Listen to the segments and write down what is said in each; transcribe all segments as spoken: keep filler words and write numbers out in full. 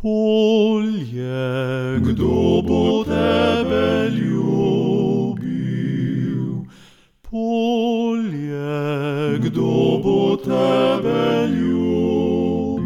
Polje, kdo bo tebe ljubil? Polje, kdo bo tebe ljubil?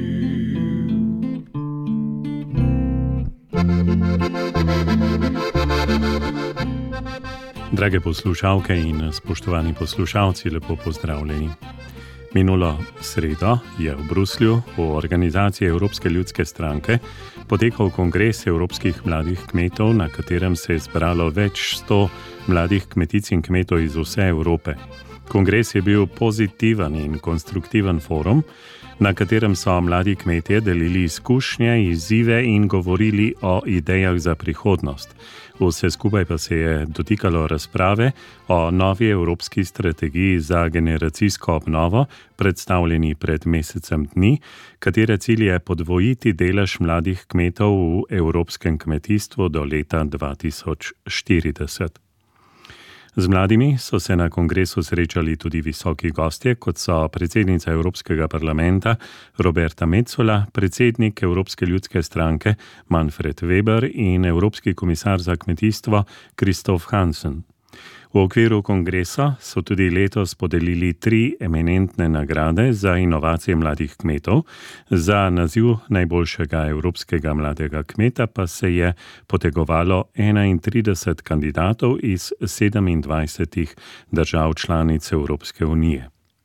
Drage poslušalke in spoštovani poslušalci, lepo pozdravljeni. Minulo sredo je v Bruslju v organizaciji Evropske ljudske stranke potekal kongres evropskih mladih kmetov, na katerem se je zbralo več sto mladih kmetic in kmetov iz vse Evrope. Kongres je bil pozitiven in konstruktiven forum, na katerem so mladi kmetje delili izkušnje, izzive in govorili o idejah za prihodnost. Vse skupaj pa se je dotikalo razprave o novi evropski strategiji za generacijsko obnovo, predstavljeni pred mesecem dni, katere cilj je podvojiti delež mladih kmetov v evropskem kmetijstvu do leta dva tisoč štirideset. Z mladimi so se na kongresu srečali tudi visoki gostje, kot so predsednica Evropskega parlamenta Roberta Metsola, predsednik Evropske ljudske stranke Manfred Weber in Evropski komisar za kmetijstvo Kristof Hansen. V okviru kongresa so tudi letos podelili tri eminentne nagrade za inovacije mladih kmetov. Za naziv najboljšega evropskega mladega kmeta pa se je potegovalo enaintrideset kandidatov iz sedemindvajsetih držav članic Evropske unije.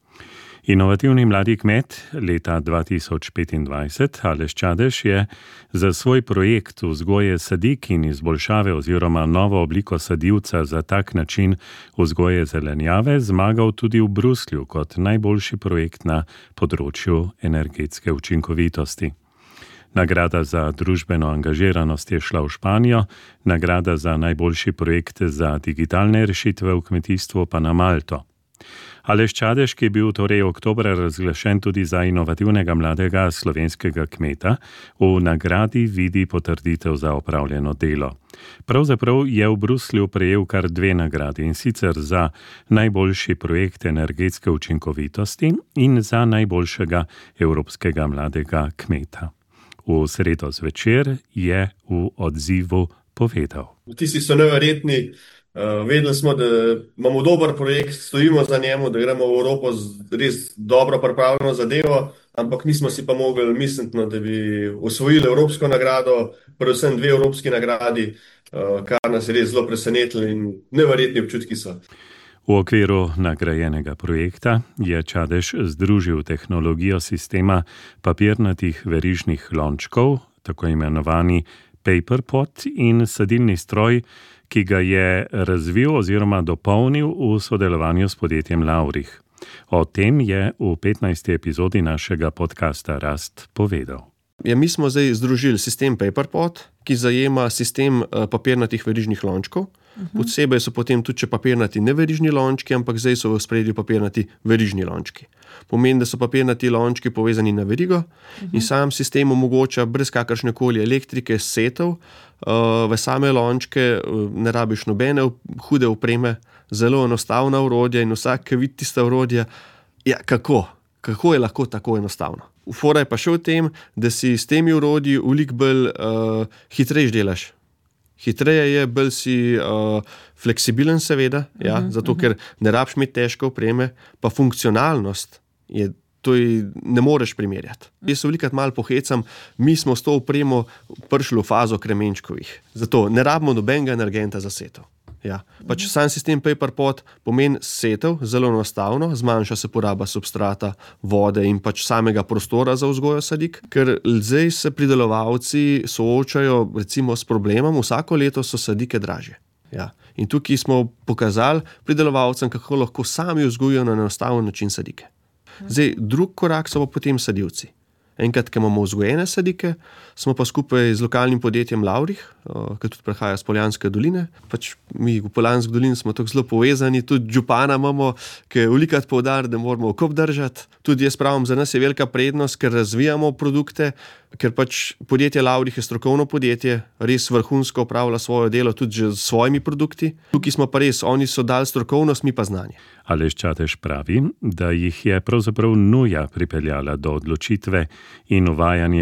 Inovativni mladi kmet leta dva tisoč petindvajset, Aleš Čadež, je za svoj projekt vzgoje sadik in izboljšave oziroma novo obliko sadivca za tak način vzgoje zelenjave zmagal tudi v Bruslju kot najboljši projekt na področju energetske učinkovitosti. Nagrada za družbeno angažiranost je šla v Španijo, nagrada za najboljši projekt za digitalne rešitve v kmetijstvu pa na Malto. Aleš Čadež, ki je bil torej oktobra razglašen tudi za inovativnega mladega slovenskega kmeta, v nagradi vidi potrditev za opravljeno delo. Pravzaprav je v Bruslju prejel kar dve nagradi, in sicer za najboljši projekt energetske učinkovitosti in za najboljšega evropskega mladega kmeta. V sredo zvečer je v odzivu povedal. Tisti so neverjetni. Uh, vedeli smo, da imamo dober projekt, stojimo za njemu, da gremo v Evropo z res dobro pripravljeno zadevo, ampak nismo si pa mogli misliti, da bi osvojili evropsko nagrado, predvsem dve evropski nagradi, uh, kar nas je res zelo presenetilo in neverjetni občutki so. V okviru nagrajenega projekta je Čadež združil tehnologijo sistema papirnatih verižnih lončkov, tako imenovani PaperPot, in sadilni stroj, ki ga je razvil oziroma dopolnil v sodelovanju s podjetjem Laurich. O tem je v petnajsti epizodi našega podcasta Rast povedal. Ja, mi smo zdaj združili sistem PaperPot, ki zajema sistem papirnatih verižnih lončkov. Uh-huh. Posebej so potem tudi še papirnati neverižni lončki, ampak zdaj so v ospredju papirnati verižni lončki. Pomeni, da so papirnati lončki povezani na verigo, uh-huh, in sam sistem omogoča brez kakršnekoli elektrike setev uh, v same lončke, uh, ne rabiš nobene hude opreme, zelo enostavna orodja, in vsak, ki vidi tista orodja, ja, kako? Kako je lahko tako enostavno? Fora je pa še v tem, da si s temi orodji veliko bolj uh, hitrejš delaš. Hitreje je, bolj si uh, fleksibilen seveda, ja, uh-huh, zato uh-huh. ker ne rabiš imeti težke opreme, pa funkcionalnost je, to je, ne moreš primerjati. Jaz se velikrat malo pohecam, mi smo s to opremo prišli v fazo kremenčkovih, zato ne rabimo nobenega energenta za setev. Ja. Pač sam sistem PaperPot pomeni setev, zelo enostavno, zmanjša se poraba substrata, vode in pač samega prostora za vzgojo sadik, ker zdaj se pridelovalci soočajo recimo s problemom, vsako leto so sadike dražje. Ja. In tukaj smo pokazali pridelovalcem, kako lahko sami vzgojijo na enostaven način sadike. Zdaj, drug korak so pa potem sadivci. Enkrat, ko imamo vzgojene sadike, smo pa skupaj z lokalnim podjetjem Laurich, ki tudi prihaja iz Poljanske doline. Pač mi v Poljanski dolini smo tako zelo povezani, tudi župana imamo, ki je velikokrat poudaril, da moramo okop držati. Tudi jaz pravim, za nas je velika prednost, ker razvijamo produkte, ker pač podjetje Laurich je strokovno podjetje, res vrhunsko opravlja svoje delo tudi že s svojimi produkti. Tukaj smo pa res, oni so dali strokovnost, mi pa znanje. Aleš Čadež pravi, da jih je pravzaprav nuja pripeljala do odločitve in uvajanja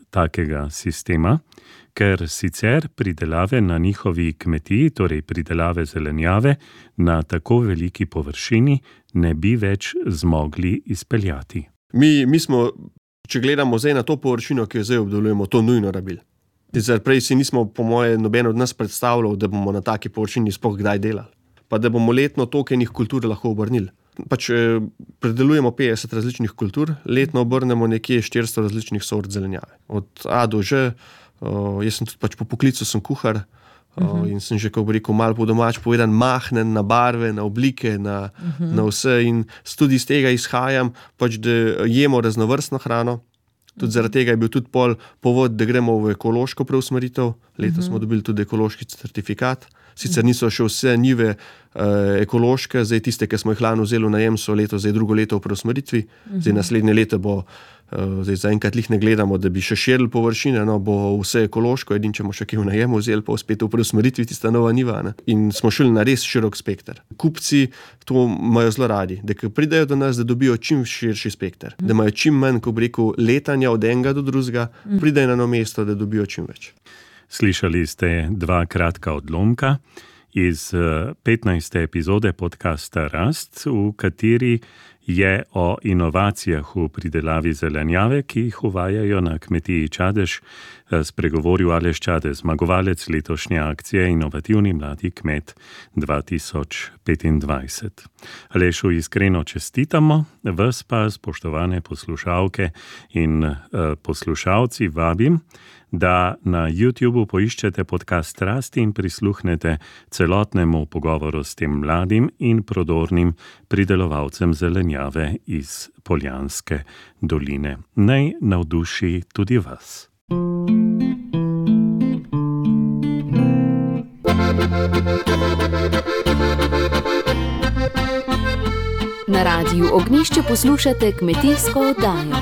takega sistema, ker sicer pridelave na njihovi kmetiji, torej pridelave zelenjave, na tako veliki površini ne bi več zmogli izpeljati. Mi, mi smo, če gledamo zdaj na to površino, ki jo zdaj obdelujemo, to nujno rabili. Zdaj, prej si nismo, po moje, noben od nas predstavljal, da bomo na taki površini sploh kdaj delali. Pa da bomo letno toliko enih kultur lahko obrnili. Pač eh, predelujemo petdeset različnih kultur, letno obrnemo nekje štiristo različnih sort zelenjave. Od A do Ž, uh, jaz sem tudi pač po poklicu sem kuhar uh, uh-huh. in sem že, kako bi rekel, malo po domač povedan, mahnen na barve, na oblike, na, uh-huh. na vse in tudi iz tega izhajam, pač da jemo raznovrstno hrano. Tudi zaradi tega je bil tudi pol povod, da gremo v ekološko preusmeritev. Letos uh-huh. smo dobili tudi ekološki certifikat. Sicer niso še vse njive uh, ekološke, zdaj tiste, ki smo jih lani vzeli v najem, so leto, zdaj drugo leto v preusmeritvi. Uh-huh. Zdaj naslednje leto bo, uh, zdaj zaenkrat lih ne gledamo, da bi še širili površine, no, bo vse ekološko, edin, če bomo še kaj v najem vzeli, pa spet v preusmeritvi tista nova njiva. Ne? In smo šli na res širok spekter. Kupci to imajo zelo radi, da pridejo do nas, da dobijo čim širši spekter, uh-huh. da imajo čim manj, ko bi rekel, letanja od enega do drugega, uh-huh. pridejo na eno mesto, da dobijo čim več. Slišali ste dva kratka odlomka iz petnajste epizode podcasta Rast, v kateri je o inovacijah v pridelavi zelenjave, ki jih uvajajo na kmetiji Čadež, spregovoril Aleš Čadež, zmagovalec letošnje akcije Inovativni mladi kmet dva tisoč petindvajset. Alešu iskreno čestitamo, vas pa, spoštovane poslušalke in poslušalci, vabim, da na YouTubeu poiščete podcast Rasti in prisluhnete celotnemu pogovoru s tem mladim in prodornim pridelovalcem zelenjave iz Poljanske doline. Naj navduši tudi vas. Na Radiu Ognjišče poslušate kmetijsko oddajo.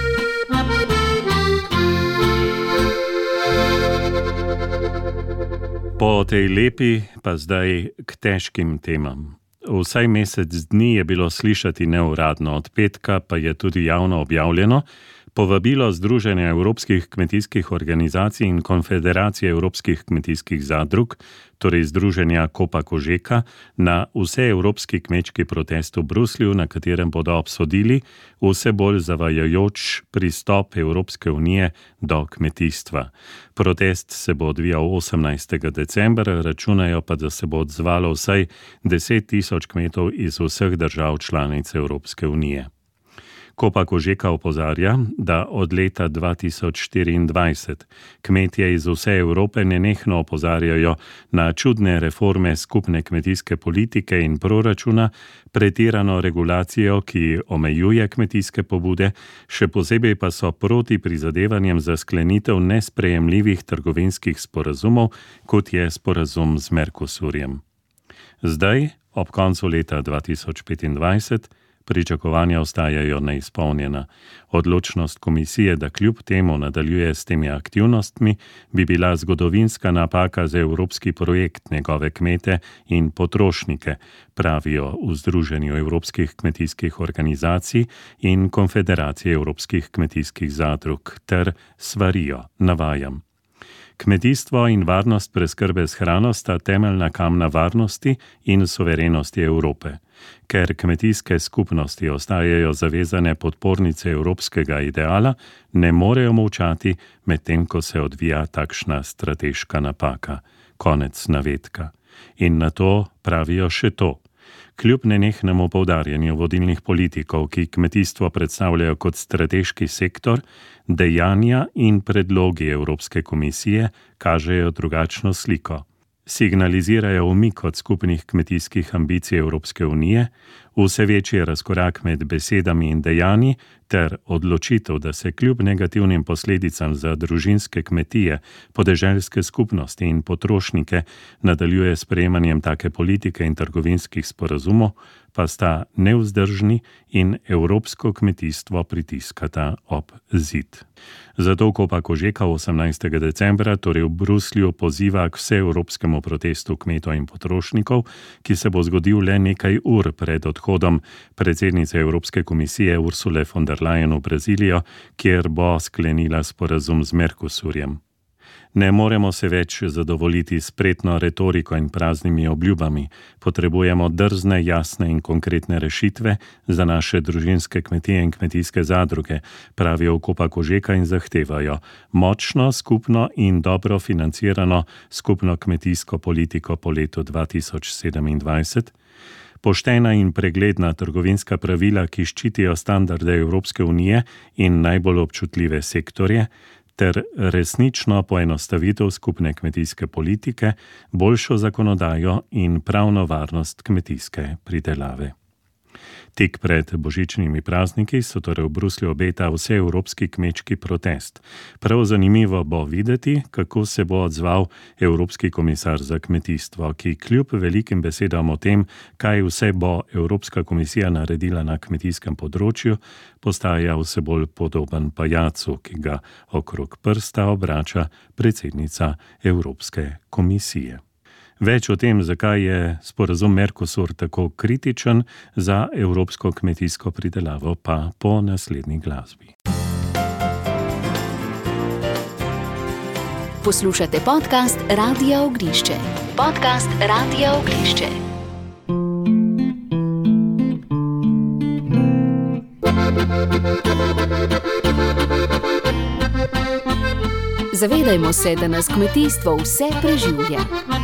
Po tej lepi pa zdaj k težkim temam. Vsaj mesec dni je bilo slišati neuradno, od petka pa je tudi javno objavljeno povabilo Združenja evropskih kmetijskih organizacij in Konfederacije evropskih kmetijskih zadrug, torej Združenja Kopa-Kožeka, na vseevropski kmečki protest v Bruslju, na katerem bodo obsodili vse bolj zavajajoč pristop Evropske unije do kmetijstva. Protest se bo odvijal osemnajstega decembra, računajo pa, da se bo odzvalo vsaj deset tisoč kmetov iz vseh držav članic Evropske unije. Kopa-Kožeka opozarja, da od leta dva tisoč štiriindvajset kmetje iz vse Evrope nenehno opozarjajo na čudne reforme skupne kmetijske politike in proračuna, pretirano regulacijo, ki omejuje kmetijske pobude, še posebej pa so proti prizadevanjem za sklenitev nesprejemljivih trgovinskih sporazumov, kot je sporazum z Mercosurjem. Zdaj, ob koncu leta dva tisoč petindvajset, pričakovanja ostajajo neizpolnjena. Odločnost komisije, da kljub temu nadaljuje s temi aktivnostmi, bi bila zgodovinska napaka za evropski projekt, njegove kmete in potrošnike, pravijo v Združenju evropskih kmetijskih organizacij in Konfederacije evropskih kmetijskih zadrug, ter svarijo, navajam. Kmetijstvo in varnost preskrbe s hrano sta temeljna kamna varnosti in suverenosti Evrope. Ker kmetijske skupnosti ostajajo zavezane podpornice evropskega ideala, ne morejo molčati, medtem ko se odvija takšna strateška napaka. Konec navedka. In na to pravijo še to. Kljub nenehnemu poudarjanju vodilnih politikov, ki kmetijstvo predstavljajo kot strateški sektor, dejanja in predlogi Evropske komisije kažejo drugačno sliko. Signalizirajo umik od skupnih kmetijskih ambicij Evropske unije, vse večji razkorak med besedami in dejanji ter odločitev, da se kljub negativnim posledicam za družinske kmetije, podeželske skupnosti in potrošnike nadaljuje s sprejemanjem take politike in trgovinskih sporazumov, pa sta nevzdržni in evropsko kmetijstvo pritiskata ob zid. Zato Kopa-Kožeka osemnajstega decembra, torej v Bruslju, poziva k vseevropskemu protestu kmetov in potrošnikov, ki se bo zgodil le nekaj ur pred odhodom odhodom predsednice Evropske komisije Ursule von der Leyen v Brazilijo, kjer bo sklenila sporazum z Mercosurjem. Ne moremo se več zadovoljiti s spretno retoriko in praznimi obljubami. Potrebujemo drzne, jasne in konkretne rešitve za naše družinske kmetije in kmetijske zadruge, pravijo v Kopa Kožeka in zahtevajo močno, skupno in dobro financirano skupno kmetijsko politiko po letu dva tisoč sedemindvajset, poštena in pregledna trgovinska pravila, ki ščitijo standarde Evropske unije in najbolj občutljive sektorje, ter resnično poenostavitev skupne kmetijske politike, boljšo zakonodajo in pravno varnost kmetijske pridelave. Tik pred božičnimi prazniki so torej v Bruslju obeta vseevropski kmečki protest. Prav zanimivo bo videti, kako se bo odzval Evropski komisar za kmetijstvo, ki kljub velikim besedam o tem, kaj vse bo Evropska komisija naredila na kmetijskem področju, postaja vse bolj podoben pajacu, ki ga okrog prsta obrača predsednica Evropske komisije. Več o tem, zakaj je sporazum Mercosur tako kritičen za evropsko kmetijsko pridelavo, pa po naslednji glasbi. Poslušate podcast Radia Ognišče. Podcast Radia Ognišče. Zavedajmo se, da nas kmetijstvo vse preživlja.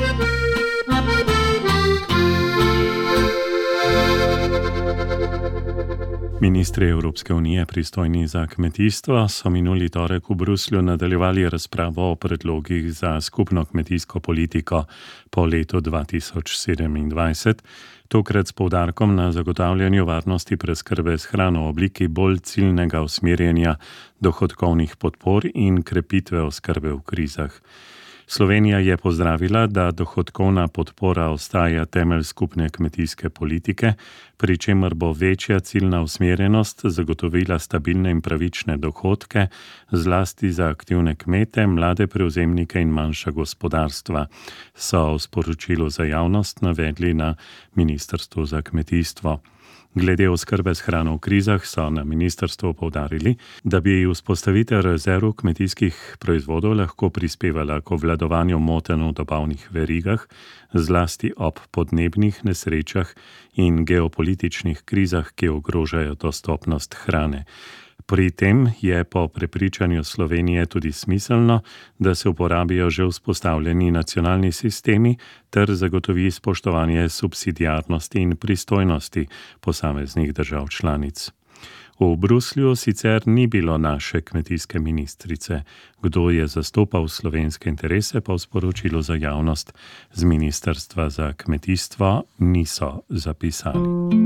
Ministri Evropske unije, pristojni za kmetijstvo, so minuli torek v Bruslju nadaljevali razpravo o predlogih za skupno kmetijsko politiko po letu dva tisoč sedemindvajset, tokrat s poudarkom na zagotavljanju varnosti preskrbe s hrano v obliki bolj ciljnega usmerjanja dohodkovnih podpor in krepitve oskrbe v krizah. Slovenija je pozdravila, da dohodkovna podpora ostaja temelj skupne kmetijske politike, pri čemer bo večja ciljna usmerjenost zagotovila stabilne in pravične dohodke, zlasti za aktivne kmete, mlade prevzemnike in manjša gospodarstva, so v sporočilu za javnost navedli na Ministrstvu za kmetijstvo. Glede oskrbe s hrano v krizah so na ministrstvu poudarili, da bi vzpostavitev rezerv kmetijskih proizvodov lahko prispevala k obvladovanju motenj v dobavnih verigah, zlasti ob podnebnih nesrečah in geopolitičnih krizah, ki ogrožajo dostopnost hrane. Pri tem je po prepričanju Slovenije tudi smiselno, da se uporabijo že vzpostavljeni nacionalni sistemi ter zagotovi spoštovanje subsidiarnosti in pristojnosti posameznih držav članic. V Bruslju sicer ni bilo naše kmetijske ministrice. Kdo je zastopal slovenske interese, pa v sporočilu za javnost z Ministrstva za kmetijstvo niso zapisali.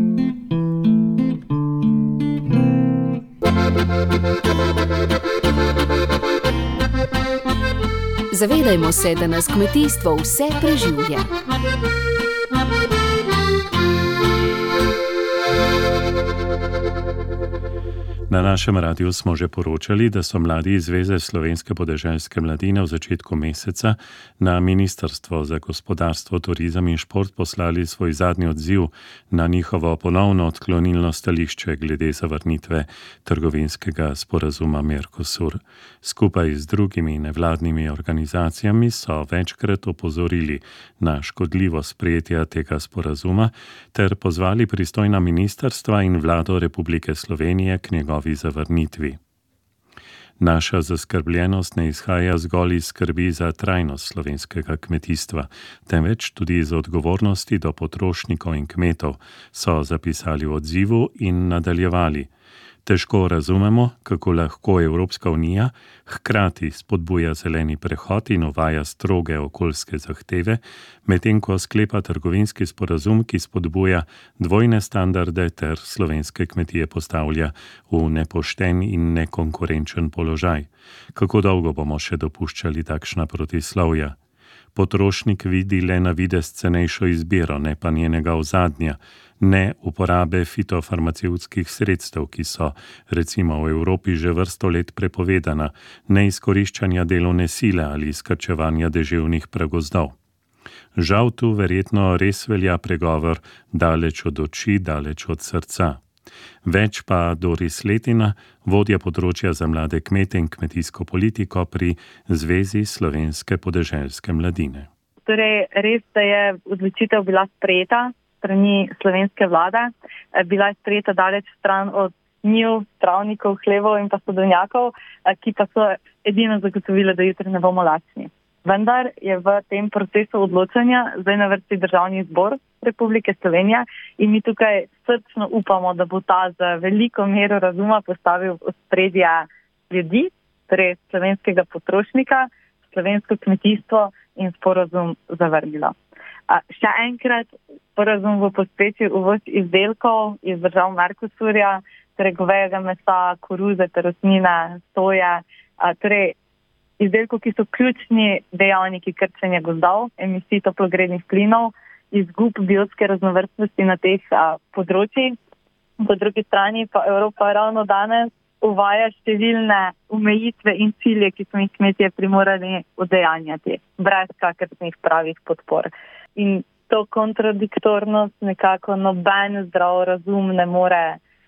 Zavedajmo se, da nas kmetijstvo vse preživlja. Na našem radiju smo že poročali, da so mladi iz Zveze slovenske podeželske mladine v začetku meseca na Ministrstvo za gospodarstvo, turizem in šport poslali svoj zadnji odziv na njihovo ponovno odklonilno stališče glede zavrnitve trgovinskega sporazuma Mercosur. Skupaj z drugimi nevladnimi organizacijami so večkrat opozorili na škodljivost sprejetja tega sporazuma ter pozvali pristojna ministrstva in vlado Republike Slovenije k njegovi zavrnitvi. Naša zaskrbljenost ne izhaja zgolj iz skrbi za trajnost slovenskega kmetijstva, temveč tudi iz odgovornosti do potrošnikov in kmetov, so zapisali v odzivu in nadaljevali. Težko razumemo, kako lahko Evropska unija hkrati spodbuja zeleni prehod in uvaja stroge okoljske zahteve, medtem ko sklepa trgovinski sporazum, ki spodbuja dvojne standarde ter slovenske kmetije postavlja v nepošten in nekonkurenčen položaj. Kako dolgo bomo še dopuščali takšna protislovja? Potrošnik vidi le na videz cenejšo izbiro, ne pa njenega ozadnja, ne uporabe fitofarmacevtskih sredstev, ki so recimo v Evropi že vrsto let prepovedana, ne izkoriščanja delovne sile ali skrčevanja deževnih pragozdov. Žal tu verjetno res velja pregovor daleč od oči, daleč od srca. Več pa Doris Letina, vodja področja za mlade kmete in kmetijsko politiko pri Zvezi slovenske podeželske mladine. Torej, res, da je odločitev bila sprejeta strani slovenske vlade, bila je sprejeta daleč stran od njiv, travnikov, hlevov in pa sadovnjakov, ki pa so edino zagotovile, da jutri ne bomo lačni. Vendar je v tem procesu odločanja zdaj na vrsti Državni zbor Republike Slovenije in mi tukaj srčno upamo, da bo ta z veliko mero razuma postavil v ospredje ljudi, torej slovenskega potrošnika, slovensko kmetijstvo in sporazum zavrnilo. A še enkrat, sporazum bo pospešil uvoz izdelkov iz držav Mercosurja, torej govejega mesa, koruze, perutnine, soje, a, torej izdelkov, ki so ključni dejavniki krčenja gozdov, emisij toplogrednih plinov, izgub biotske raznovrstnosti na teh a, področjih. Po drugi strani pa Evropa ravno danes uvaja številne omejitve in cilje, ki smo jih kmetje primorani udejanjati, brez kakršnih pravih podpor. In to kontradiktornost nekako noben zdrav razum ne more,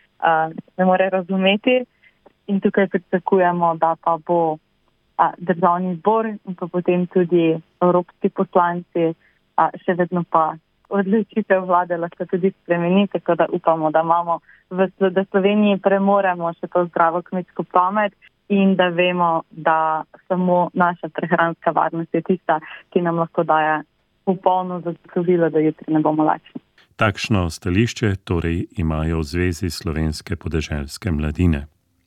a, ne more razumeti in tukaj pričakujemo, da pa bo a, Državni zbor in pa potem tudi evropski poslanci a, še vedno pa odločitev vlade lahko tudi spremeni, tako da upamo, da imamo v da Sloveniji premoremo še to zdravo kmetijsko pamet in da vemo, da samo naša prehranska varnost je tista, ki nam lahko daje popolno zagotovilo, da jutri ne bomo lačni. Takšno stališče torej imajo v Zvezi slovenske podeželske mladine.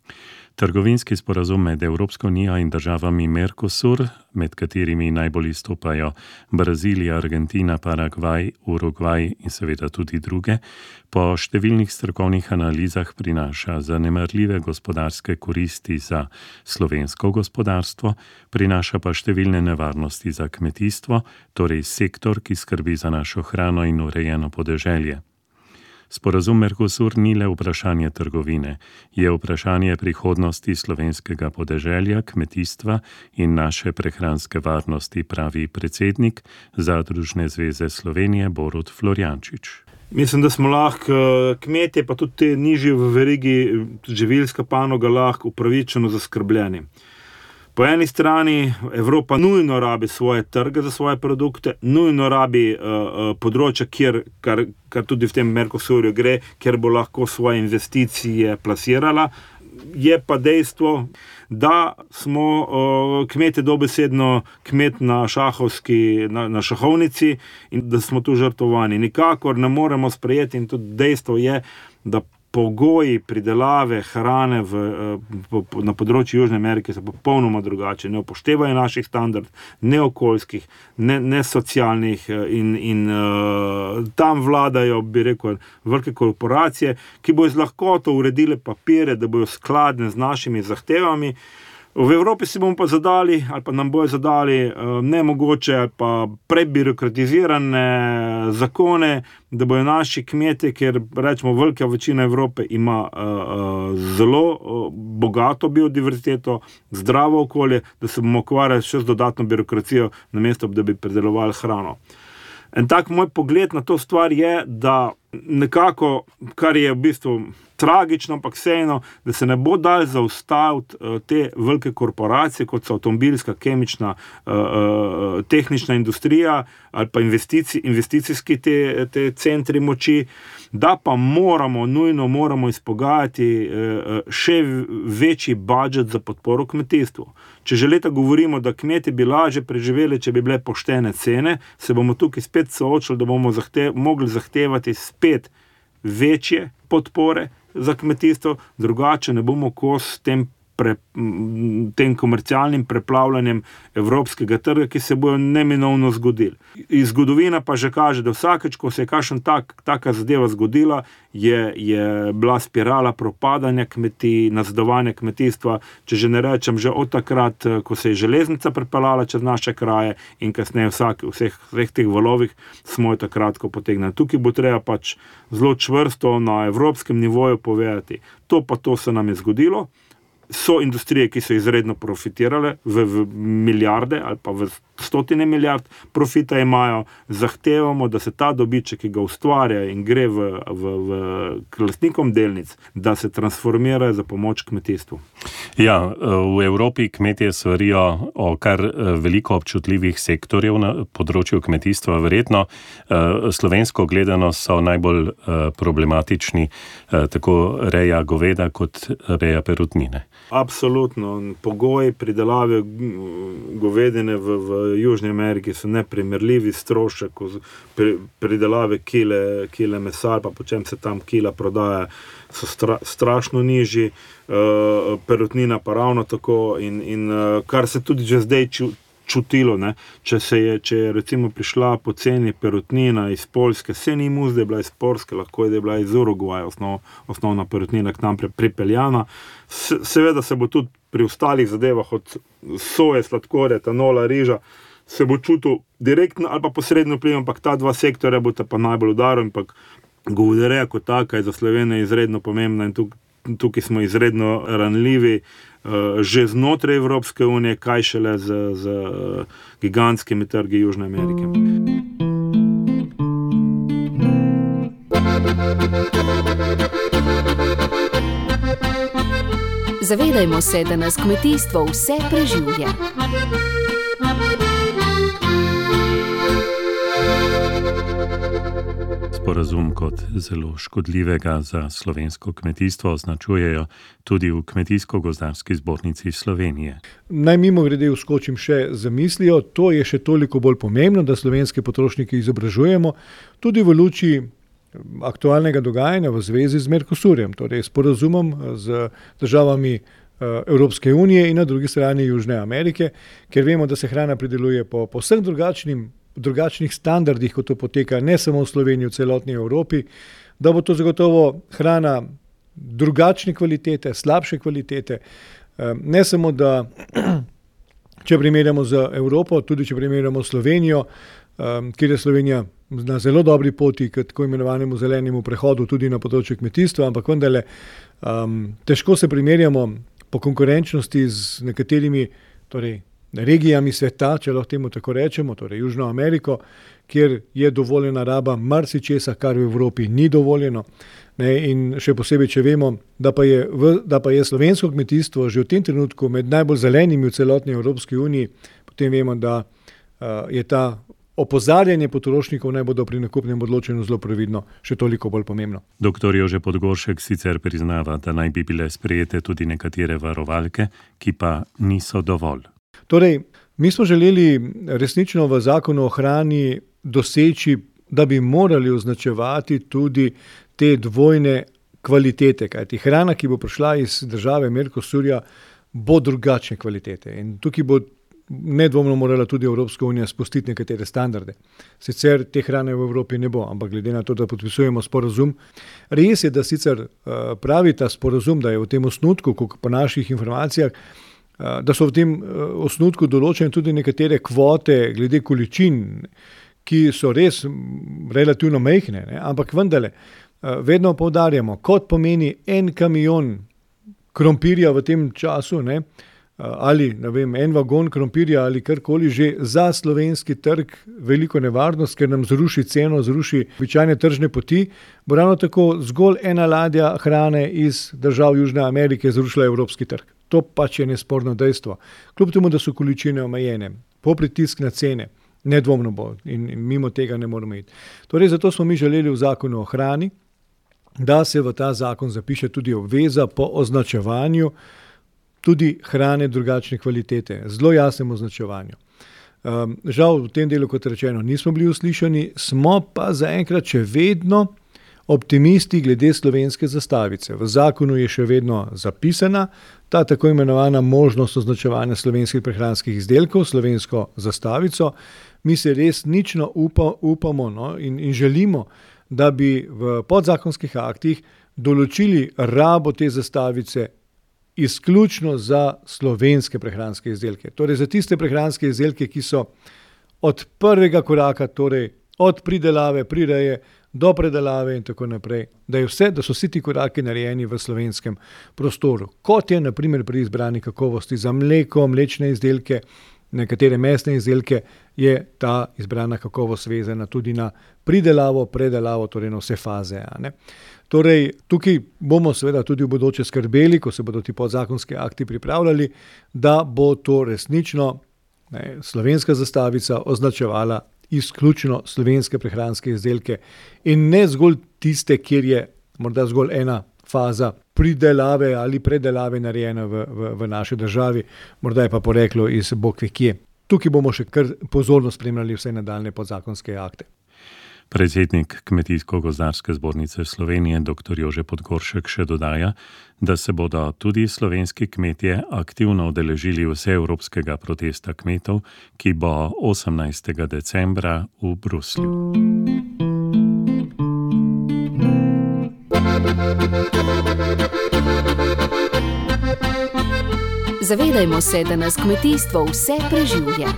Trgovinski sporazum med Evropsko unijo in državami Mercosur, med katerimi najbolj izstopajo Brazilija, Argentina, Paragvaj, Urugvaj in seveda tudi druge, po številnih strokovnih analizah prinaša zanemarljive gospodarske koristi za slovensko gospodarstvo, prinaša pa številne nevarnosti za kmetijstvo, torej sektor, ki skrbi za našo hrano in urejeno podeželje. Sporazum Mercosur ni le vprašanje trgovine, je vprašanje prihodnosti slovenskega podeželja, kmetijstva in naše prehranske varnosti, pravi predsednik Zadružne zveze Slovenije Borut Florjančič. Mislim, da smo lahko kmetje, pa tudi te nižje v verigi, živilska panoga lahko upravičeno zaskrbljeni. Po eni strani Evropa nujno rabi svoje trge za svoje produkte, nujno rabi uh, področja, kjer, kar, kar tudi v tem Mercosurju gre, kjer bo lahko svoje investicije plasirala. Je pa dejstvo, da smo uh, kmete dobesedno kmet na šahovski, na, na šahovnici in da smo tu žrtvovani. Nikakor ne moremo sprejeti in tudi dejstvo je, da pogoji pridelave hrane v, po, po, na področju Južne Amerike so popolnoma drugačni, ne upoštevajo naših standardov, ne okoljskih, ne, ne socialnih in, in uh, tam vladajo, bi rekel, velike korporacije, ki bojo z lahkoto uredile papire, da bojo skladne z našimi zahtevami. V Evropi si bomo pa zadali, ali pa nam bojo zadali uh, nemogoče ali pa prebirokratizirane zakone, da bojo naši kmetje, ker rečemo velika večina Evrope ima uh, uh, zelo uh, bogato biodiverziteto, zdravo okolje, da se bomo ukvarjali še z dodatno birokracijo, namesto da bi pridelovali hrano. En tak moj pogled na to stvar je, da nekako, kar je v bistvu tragično, ampak vseeno, da se ne bo dal zaustaviti uh, te velike korporacije, kot so avtomobilska, kemična, uh, uh, tehnična industrija ali pa investicij, investicijski te, te centri moči, da pa moramo, nujno moramo izpogajati uh, še večji budžet za podporo kmetijstvu. Če že leta govorimo, da kmetje bi lažje preživeli, če bi bile poštene cene, se bomo tukaj spet soočili, da bomo zahtev, mogli zahtevati spet večje podpore za kmetijstvo, drugače ne bomo kos tem, pre, tem komercialnim preplavljanjem evropskega trga, ki se bojo neminovno zgodili. Iz zgodovina pa že kaže, da vsakeč, ko se je kakšen tak, taka zadeva zgodila, je, je bila spirala propadanja kmetij, nazadovanja kmetijstva, če že ne rečem, že od takrat, ko se je železnica prepeljala čez naše kraje in kasneje vsak, vseh, vseh teh valovih smo jo takrat, ko potegnili. Tukaj bo treba pač zelo čvrsto na evropskem nivoju povedati, to pa to se nam je zgodilo, So industrije, ki so izredno profitirale v, v milijarde ali pa v stotine milijard profita imajo. Zahtevamo, da se ta dobiček, ki ga ustvarja in gre v, v, v k lastnikom delnic, da se transformira za pomoč kmetijstvu. Ja, v Evropi kmetje svarijo o kar veliko občutljivih sektorjev na področju kmetijstva. Verjetno slovensko gledano so najbolj problematični tako reja goveda kot reja perutnine. Absolutno. Pogoji pridelave govedine v, v Južni Ameriki so neprimerljivi, strošek pri, pridelave kile, kile mesa, pa po čem se tam kila prodaja, so stra, strašno nižji, uh, perutnina pa ravno tako in, in uh, kar se tudi že zdaj ču, čutilo, ne? Če se je, če je recimo prišla poceni perutnina iz Poljske, se ni mu zdaj bila iz Poljske, lahko je bila iz Urugvaja osnov, osnovna perutnina k nam pripeljana. Se, seveda se bo tudi pri ostalih zadevah od soje, sladkorja, etanola, riža, se bo čutil direktno ali pa posredno vpliv, ampak ta dva sektorja bo ta pa najbolj udaril, ampak govedoreja kot taka je za Slovenijo izredno pomembna in tukaj, tukaj smo izredno ranljivi, uh, že znotraj Evropske unije, kaj šele z, z uh, gigantskimi trgi Južne Amerike. Zavedajmo se, da nas kmetijstvo vse preživlja. Sporazum kot zelo škodljivega za slovensko kmetijstvo označujejo tudi v Kmetijsko-gozdarski zbornici Slovenije. Naj mimo grede vskočim še za mislijo, to je še toliko bolj pomembno, da slovenske potrošnike izobražujemo tudi v luči aktualnega dogajanja v zvezi z Mercosurjem, torej sporazumom z državami Evropske unije in na drugi strani Južne Amerike, ker vemo, da se hrana prideluje po povsem drugačnim drugačnih standardih, kot to poteka ne samo v Sloveniji, v celotni Evropi, da bo to zagotovo hrana drugačne kvalitete, slabše kvalitete. Ne samo, da če primerjamo z Evropo, tudi če primerjamo Slovenijo, kjer je Slovenija na zelo dobri poti k tako imenovanemu zelenemu prehodu tudi na področju kmetijstva, ampak vendarle um, težko se primerjamo po konkurenčnosti z nekaterimi, torej regijami sveta, če lahko temu tako rečemo, torej Južno Ameriko, kjer je dovoljena raba marsičesa, kar v Evropi ni dovoljeno. Ne, in še posebej, če vemo, da pa, je v, da pa je slovensko kmetijstvo že v tem trenutku med najbolj zelenimi v celotni Evropski uniji, potem vemo, da uh, je ta opozarjanje potrošnikov naj bodo pri nakupnem odločenju zelo previdno še toliko bolj pomembno. Doktor Jože Podgoršek sicer priznava, da naj bi bile sprejete tudi nekatere varovalke, ki pa niso dovolj. Torej, mi smo želeli resnično v zakonu o hrani doseči, da bi morali označevati tudi te dvojne kvalitete, kajti hrana, ki bo prišla iz države Mercosurja, bo drugačne kvalitete. In tukaj bo nedvomno morala tudi Evropska unija spustiti nekatere standarde. Sicer te hrane v Evropi ne bo, ampak glede na to, da podpisujemo sporazum. Res je, da sicer pravi ta sporazum, da je v tem osnutku, po naših informacijah, da so v tem osnutku določene tudi nekatere kvote glede količin, ki so res relativno majhne, ne? Ampak vendarle, vedno poudarjamo, kot pomeni en kamion krompirja v tem času, ne? Ali ne vem, en vagon krompirja ali karkoli že za slovenski trg veliko nevarnost, ker nam zruši ceno, zruši običajne tržne poti, bo ravno tako zgolj ena ladja hrane iz držav Južne Amerike zrušila evropski trg. To pač je nesporno dejstvo. Kljub temu, da so količine omejene, po pritisk na cene, nedvomno bo in, in mimo tega ne moramo iti. Torej, zato smo mi želeli v zakonu o hrani, da se v ta zakon zapiše tudi obveza po označevanju tudi hrane drugačne kvalitete, zelo jasnem označevanju. Um, žal v tem delu, kot rečeno, nismo bili uslišani, smo pa zaenkrat še vedno optimisti glede slovenske zastavice. V zakonu je še vedno zapisana ta tako imenovana možnost označevanja slovenskih prehranskih izdelkov, slovensko zastavico. Mi se res nično upa, upamo no, in, in želimo, da bi v podzakonskih aktih določili rabo te zastavice izključno za slovenske prehranske izdelke. Torej za tiste prehranske izdelke, ki so od prvega koraka, torej od pridelave, prireje do predelave in tako naprej, da, je vse, da so vsi ti koraki narejeni v slovenskem prostoru. Kot je naprimer pri izbrani kakovosti za mleko, mlečne izdelke, nekatere mesne izdelke, je ta izbrana kakovost vezana tudi na pridelavo, predelavo, torej na vse faze. A ne? Torej, tukaj bomo seveda tudi v bodoče skrbeli, ko se bodo ti podzakonski akti pripravljali, da bo to resnično ne, slovenska zastavica označevala izključno slovenske prehranske izdelke in ne zgolj tiste, kjer je morda zgolj ena faza pridelave ali predelave narejena v, v, v naši državi, morda je pa poreklo iz bog ve kje. Tukaj bomo še kar pozorno spremljali vse nadaljne podzakonske akte. Predsednik Kmetijsko-gozdarske zbornice Slovenije dr. Jože Podgoršek še dodaja, da se bodo tudi slovenski kmetje aktivno udeležili vseevropskega protesta kmetov, ki bo osemnajstega decembra v Bruslju. Zavedajmo se, da nas kmetijstvo vse preživlja.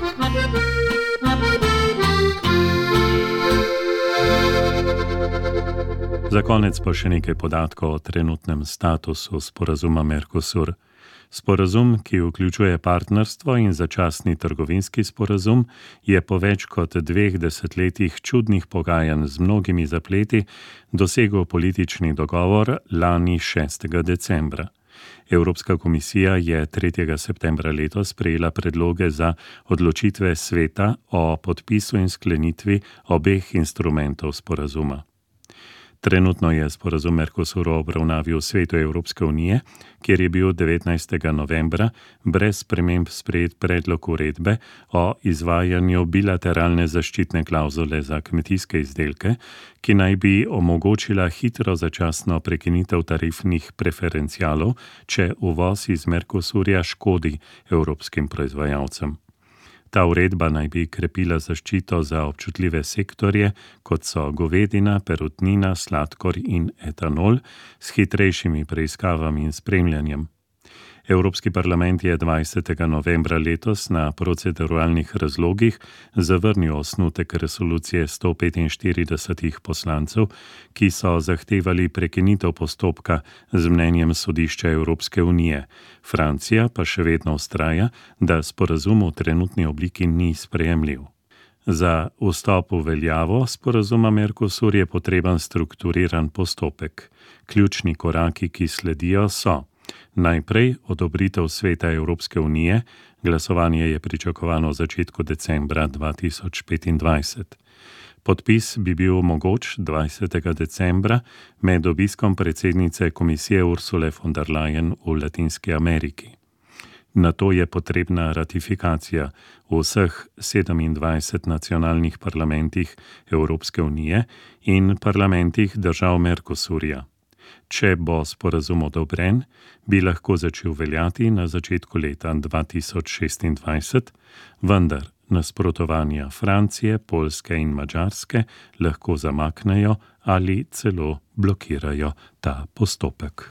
Za konec pa še nekaj podatkov o trenutnem statusu sporazuma Mercosur. Sporazum, ki vključuje partnerstvo in začasni trgovinski sporazum, je po več kot dveh desetletjih čudnih pogajanj z mnogimi zapleti dosegel politični dogovor lani šestega decembra. Evropska komisija je tretjega septembra letos sprejela predloge za odločitve sveta o podpisu in sklenitvi obeh instrumentov sporazuma. Trenutno je sporazum Mercosur v obravnavi v svetu Evropske unije, kjer je bil devetnajstega novembra brez sprememb sprejet predlog uredbe o izvajanju bilateralne zaščitne klavzule za kmetijske izdelke, ki naj bi omogočila hitro začasno prekinitev tarifnih preferencialov, če uvoz iz Mercosurja škodi evropskim proizvajalcem. Ta uredba naj bi krepila zaščito za občutljive sektorje, kot so govedina, perutnina, sladkor in etanol, s hitrejšimi preiskavami in spremljanjem. Evropski parlament je dvajsetega novembra letos na proceduralnih razlogih zavrnil osnutek resolucije sto petinštiridesetih poslancev, ki so zahtevali prekinitev postopka z mnenjem sodišča Evropske unije. Francija pa še vedno vztraja, da sporazum v trenutni obliki ni sprejemljiv. Za vstop v veljavo sporazuma Mercosur je potreben strukturiran postopek. Ključni koraki, ki sledijo, so: najprej odobritev sveta Evropske unije, glasovanje je pričakovano v začetku decembra dva tisoč petindvajset. Podpis bi bil mogoč dvajsetega decembra med obiskom predsednice komisije Ursule von der Leyen v Latinski Ameriki. Nato je potrebna ratifikacija v vseh sedemindvajsetih nacionalnih parlamentih Evropske unije in parlamentih držav Mercosurja. Če bo sporazum odobren, bi lahko začel veljati na začetku leta dva tisoč šestindvajset, vendar nasprotovanja Francije, Poljske in Madžarske lahko zamaknejo ali celo blokirajo ta postopek.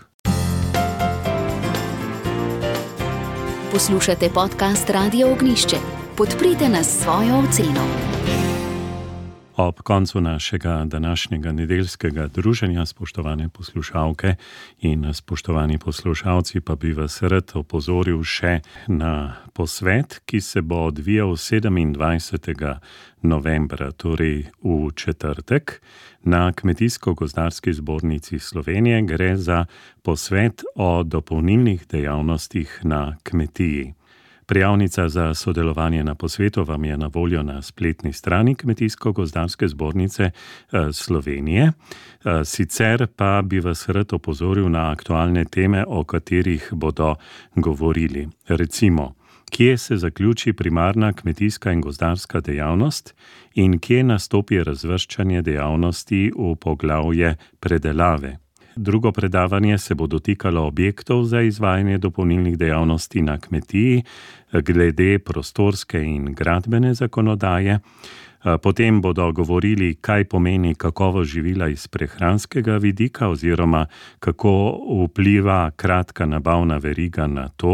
Poslušate podcast Radio Ognjišče. Podprite nas s svojo oceno. Ob koncu našega današnjega nedeljskega druženja, spoštovane poslušalke in spoštovani poslušalci, pa bi vas rad opozoril še na posvet, ki se bo odvijal sedemindvajsetega novembra, torej v četrtek, na Kmetijsko-gozdarski zbornici Slovenije. Gre za posvet o dopolnilnih dejavnostih na kmetiji. Prijavnica za sodelovanje na posvetu vam je na voljo na spletni strani Kmetijsko-gozdarske zbornice Slovenije. Sicer pa bi vas rad opozoril na aktualne teme, o katerih bodo govorili. Recimo, kje se zaključi primarna kmetijska in gozdarska dejavnost in kje nastopi razvrščanje dejavnosti v poglavje predelave. Drugo predavanje se bo dotikalo objektov za izvajanje dopolnilnih dejavnosti na kmetiji glede prostorske in gradbene zakonodaje. Potem bodo govorili, kaj pomeni kakovost živila iz prehranskega vidika oziroma kako vpliva kratka nabavna veriga na to.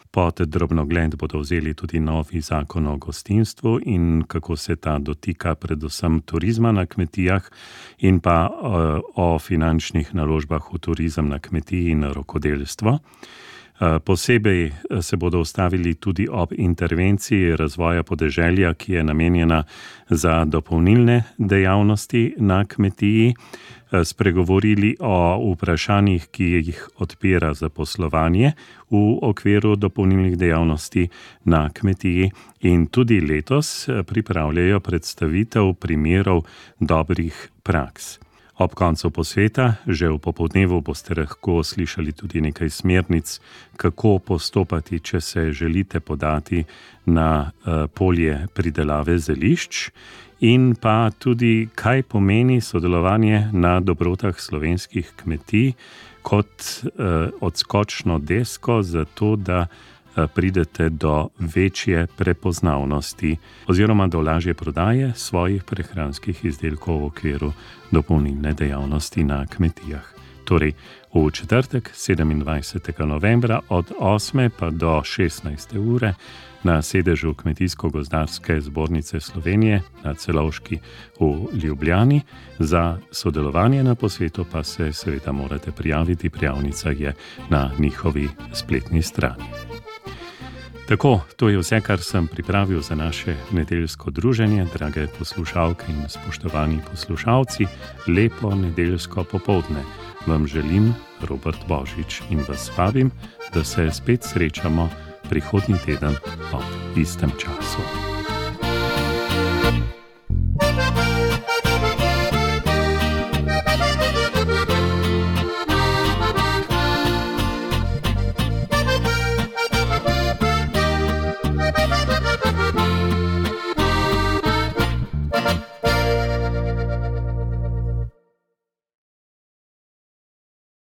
Pod drobnogled bodo vzeli tudi novi zakon o gostinstvu in kako se ta dotika predvsem turizma na kmetijah in pa o finančnih naložbah v turizem na kmetiji in rokodelstvo. Posebej se bodo ustavili tudi ob intervenciji razvoja podeželja, ki je namenjena za dopolnilne dejavnosti na kmetiji, spregovorili o vprašanjih, ki jih odpira zaposlovanje v okviru dopolnilnih dejavnosti na kmetiji in tudi letos pripravljajo predstavitev primerov dobrih praks. Ob koncu posveta, že v popoldnevu, boste lahko slišali tudi nekaj smernic, kako postopati, če se želite podati na polje pridelave zelišč in pa tudi, kaj pomeni sodelovanje na dobrotah slovenskih kmetij kot odskočno desko za to, da pridete do večje prepoznavnosti oziroma do lažje prodaje svojih prehranskih izdelkov v okviru dopolnilne dejavnosti na kmetijah. Torej, v četrtek, sedemindvajsetega novembra od osme pa do šestnajste ure na sedežu Kmetijsko-gozdarske zbornice Slovenije na Celovški v Ljubljani. Za sodelovanje na posvetu pa se seveda morate prijaviti, prijavnica je na njihovi spletni strani. Tako, to je vse, kar sem pripravil za naše nedeljsko druženje. Drage poslušalke in spoštovani poslušalci, lepo nedeljsko popoldne vam želim, Robert Božič, in vas vabim, da se spet srečamo prihodnji teden ob istem času.